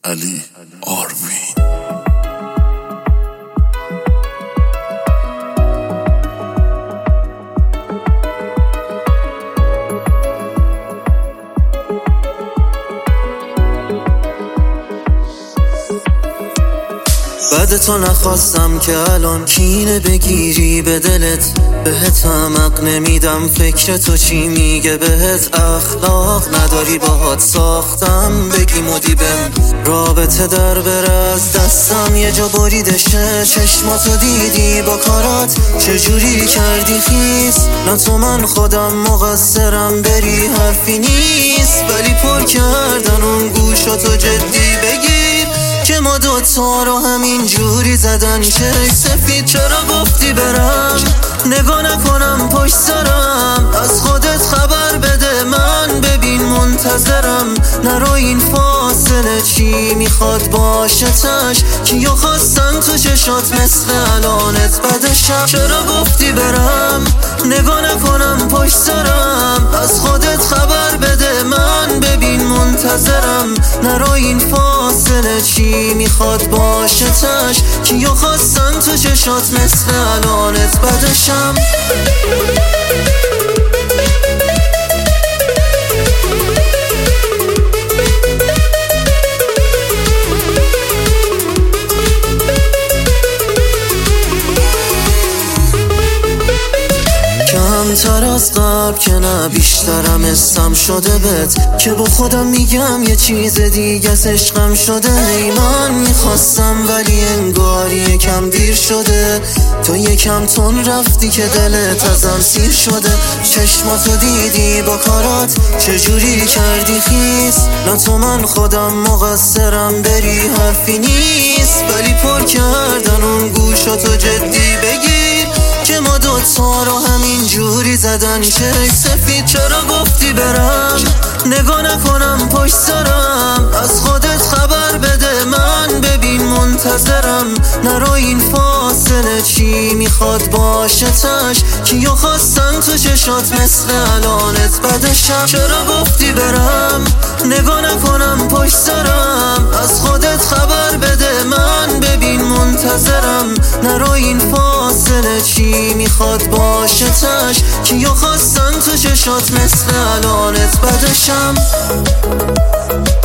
علی آروین. بعد تو نخواستم که الان کینه بگیری به دلت، بهت حق نمیدم فکر تو چی میگه بهت. اخلاق نداری باهات ساختم بگی مدیبم، رابطه در بره از دستم یه جا بریدشه. چشماتو دیدی با کارات چجوری کردی خیس، نه تو من خودم مقصرم بری حرفی نیست، ولی پر کردن اون گوشاتو جدی بگیر که ما دوتا رو همین جوری زدن چه سفید. چرا گفتی برم نگاه نکنم پشت سرم، از خودت خبر بده من ببین منتظرم. نرو این فاصله چی میخواد باشه تش، کیو خواستن تو چشات مثل الانت بدشم. چرا گفتی برم نگاه نکنم پشت سرم، از خودت خبر بده من ببین منتظرم. نرو این فاصله چی میخواد باشه تش، کیو خواستن تو چشات مثل الانت بدشم. کمتر از قبل که نه بیشترم اسم شده بهت، که با خودم میگم یه چیز دیگه عشقم شده. ای من میخواستم ولی انگار یکم دیر شده، تو یکم تون رفتی که دلت ازم سیر شده. چشماتو دیدی با کارات چجوری کردی خیس، نه تو من خودم مقصرم بری حرفی نیست، ولی پر کردن اون گوشاتو جدی بگیر که ما دوتا رو همین جوری زدن چه سفید. چرا گفتی برم نگاه نکنم پشت سرم، از خودت خبر بده من ببین منتظرم. نرو این فاصله چی میخواد باشه تش، کیو خواستن تو چشات مثل الانت بدشم. چرا گفتی برم نگاه نکنم پشت سرم، از خودت خبر بده من ببین منتظرم. نرو این فاصله چی میخواد باشه تش، کیو خواستن تو چشات مثل الانت بدشم.